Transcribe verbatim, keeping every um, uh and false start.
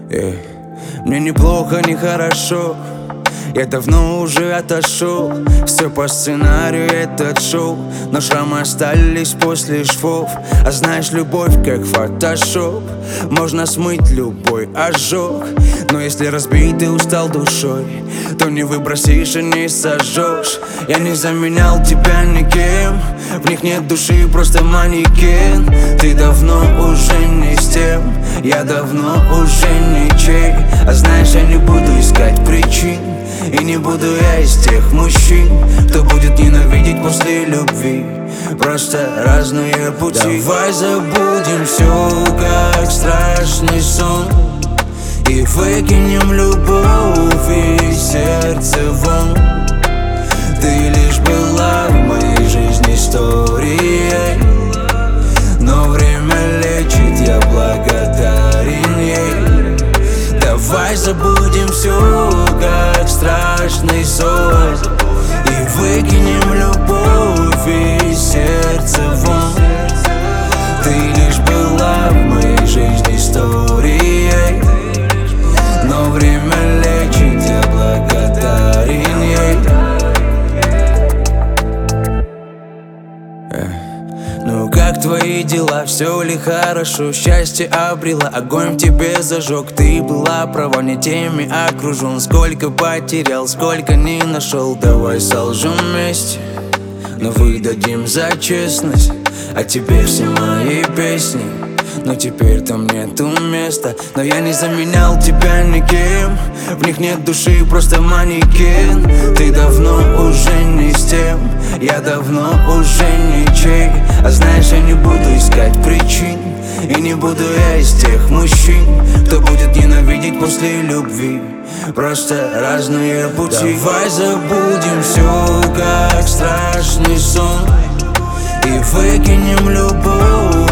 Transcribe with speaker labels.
Speaker 1: Эй, мне неплохо, не хорошо. Я давно уже отошел. Все по сценарию этот шоу, но шрамы остались после швов. А знаешь, любовь как фотошоп, можно смыть любой ожог. Но если разбит и устал душой, то не выбросишь и не сожжешь. Я не заменял тебя никем, в них нет души, просто манекен. Ты давно уже не с тем, я давно уже ничей. А знаешь, я не буду искать причин, и не буду я из тех мужчин, кто будет ненавидеть после любви. Просто разные пути. Давай забудем все, как страшный сон, и выкинем любовь из сердца вон. Ты лишь была в моей жизни историей, но время лечит, я благодарен ей. Давай забудем все, как страшный сон, и выкинем любовь из сердца вон. Ты лишь была в моей жизни историей, но время лечит, я благодарен ей. Ну как твои дела, все ли хорошо? Счастье обрела, огонь в тебе зажег. Ты была права, не теми окружен. Сколько потерял, сколько не нашел. Давай солжем вместе, но выдадим за честность. А тебе все мои песни, но теперь там нету места. Но я не заменял тебя никем, в них нет души, просто манекен. Ты давно уже не с тем, я давно уже ничей. А знаешь, я не буду искать причин, и не буду я из тех мужчин, кто будет ненавидеть после любви. Просто разные пути. Давай забудем все, как страшный сон, и выкинем любовь